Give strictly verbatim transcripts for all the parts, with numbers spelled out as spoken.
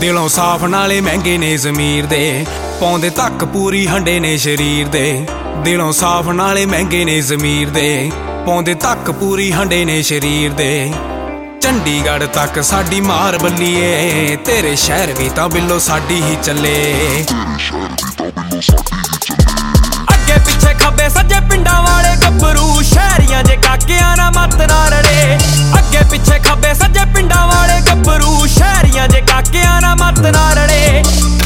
ਦਿਲੋਂ ਸਾਫ਼ ਨਾਲੇ ਮਹਿੰਗੇ ਨੇ ਜ਼ਮੀਰ ਦੇ, ਪਾਉਂਦੇ ਤੱਕ ਪੂਰੀ ਹੰਡੇ ਨੇ ਸ਼ਰੀਰ ਦੇ। ਦਿਲੋਂ ਸਾਫ਼ ਨਾਲੇ ਮਹਿੰਗੇ ਨੇ ਜ਼ਮੀਰ ਦੇ, ਪਾਉਂਦੇ ਤੱਕ ਪੂਰੀ ਹੰਡੇ ਨੇ ਸ਼ਰੀਰ ਦੇ। ਚੰਡੀਗੜ੍ਹ ਤੱਕ ਸਾਡੀ ਮਾਰ ਬੱਲੀਏ, ਤੇਰੇ ਸ਼ਹਿਰ ਵੀ ਤਾਂ ਬਿੱਲੋ ਸਾਡੀ ਹੀ ਚੱਲੇ। ਅੱਗੇ ਪਿੱਛੇ ਖੱਬੇ ਸੱਜੇ ਪਿੰਡਾਂ ਵਾਲੇ ਗੱਭਰੂ, ਸ਼ਹਿਰੀਆਂ ਜੇ ਕਾਕਿਆਂ ਨਾ ਮੱਤ ਨਾ ਰੜੇ। ਅੱਗੇ ਪਿੱਛੇ ਖੱਬੇ ਸੱਜੇ ਪਿੰਡਾਂ ਵਾਲੇ ਗੱਭਰੂ, ਸ਼ਹਿਰੀਆਂ ਜੇ ਕਾਕਿਆਂ ਨਾ ਮੱਤ ਨਾ ਰੜੇ।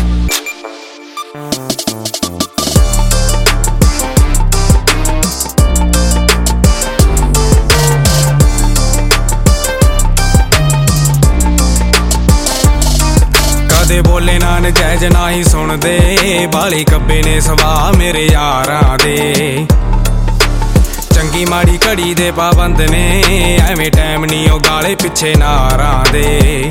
ਕਦੇ ਬੋਲੇ ਨਾ ਨਜਾਇਜ਼ ਨਾ ਹੀ ਸੁਣਦੇ, ਬਾਲੇ ਕੱਬੇ ਨੇ ਸਵਾ ਮੇਰੇ ਯਾਰਾਂ ਦੇ। ਚੰਗੀ ਮਾੜੀ ਘੜੀ ਦੇ ਪਾਬੰਦ ਨੇ, ਐਵੇਂ ਟਾਈਮ ਨੀ ਉਹ ਗਾਲੇ ਪਿੱਛੇ ਨਾਰਾਂ ਦੇ।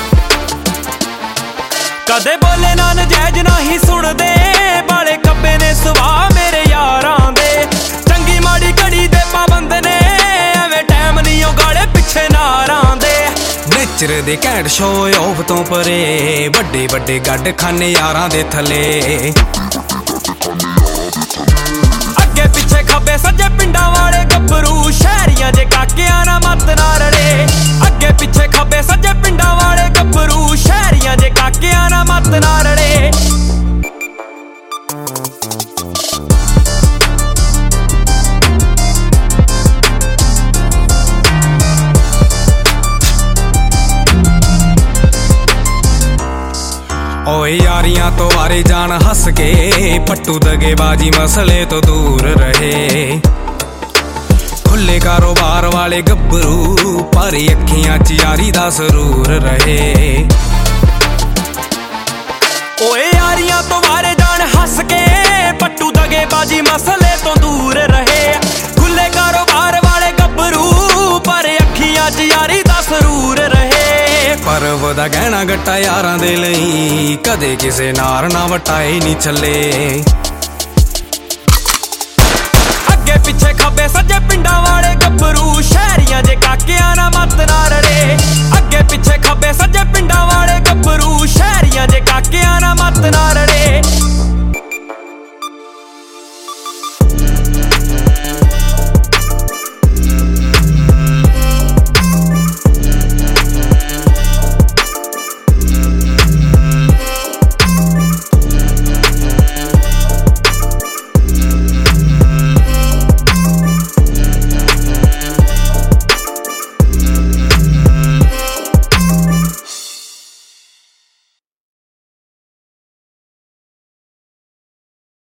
ਕਦੇ ਬੋਲੇ ਨਾ ਨਜਾਇਜ਼ ਨਾ ਹੀ ਸੁਣਦੇ, ਬਾਲੇ ਕੱਬੇ ਨੇ ਸਵਾ ਮੇਰੇ ਯਾਰਾਂ ਦੇ। ਚੰਗੀ ਮਾੜੀ ਘੜੀ ਦੇ ਪਾਬੰਦ ਨੇ, ਐਵੇਂ ਟਾਈਮ ਨੀ ਉਹ ਗਾਲੇ ਪਿੱਛੇ ਨਾਰਾਂ ਦੇ। ਨੇਚਰ ਦੇ ਘੈਂਟ ਸ਼ੋਅ ਆਫ ਤੋਂ ਪਰੇ, ਵੱਡੇ ਵੱਡੇ ਗੱਡ ਖਾਨੇ ਯਾਰਾਂ ਦੇ ਥੱਲੇ। ਅੱਗੇ ਪਿੱਛੇ ਖੱਬੇ ਸੱਜੇ ਪਿੰਡਾਂ ਵਾਲੇ ਗੱਭਰੂ, ਸ਼ਹਿਰੀਆਂ ਜੇ ਕਾਕਿਆਂ ਨਾ ਮੱਤ ਨਾ ਰੜੇ। ਅੱਗੇ ਪਿੱਛੇ ਖੱਬੇ ਸੱਜੇ ਪਿੰਡਾਂ ਵਾਲੇ ਗੱਭਰੂ, ਸ਼ਹਿਰੀਆਂ ਜੇ ਕਾਕਿਆਂ ਨਾ ਮੱਤ ਨਾ ਰੜੇ। ਓਏ ਯਾਰੀਆਂ ਤੋਂ ਵਾਰੇ ਜਾਣ ਹੱਸ ਕੇ, ਪੱਟੂ ਦਗੇਬਾਜੀ ਮਸਲੇ ਤੋਂ ਦੂਰ ਰਹੇ। ਖੁੱਲੇ ਕਾਰੋਬਾਰ ਵਾਲੇ ਗੱਭਰੂ, ਪਰ ਅੱਖੀਆਂ ਚ ਯਾਰੀ ਦਾ ਸਰੂਰ ਰਹੇ। ਓਏ ਯਾਰੀਆਂ ਤੋਂ ਵਾਰੇ ਜਾਣ ਹੱਸ ਕੇ, ਪੱਟੂ ਦਗੇਬਾਜੀ ਮਸਲੇ ਤੋਂ ਦੂਰ ਰਹੇ। ਖੁੱਲੇ ਕਾਰੋਬਾਰ ਵਾਲੇ ਗੱਭਰੂ, ਪਰ ਅੱਖੀਆਂ ਚ ਯਾਰੀ ਦਾ ਸਰੂਰ ਰਹੇ। ਪਰਵ ਦਾ ਗਹਿਣਾ ਗੱਟਾ ਯਾਰਾਂ ਦੇ ਲਈ, ਕਦੇ ਕਿਸੇ ਨਾਰ ਨਾ ਵਟਾਏ ਨੀ ਛੱਲੇ। ਅੱਗੇ ਪਿੱਛੇ ਖੱਬੇ ਸੱਜੇ ਪਿੰਡਾਂ ਵਾਲੇ ਗੱਭਰੂ, ਸ਼ਹਿਰੀਆਂ ਜੇ ਕਾਕਿਆਂ ਨਾ ਮੱਤ ਨਾ ਰੜੇ। ਅੱਗੇ ਪਿੱਛੇ ਖੱਬੇ ਸੱਜੇ ਪਿੰਡਾਂ ਵਾਲੇ ਗੱਭਰੂ।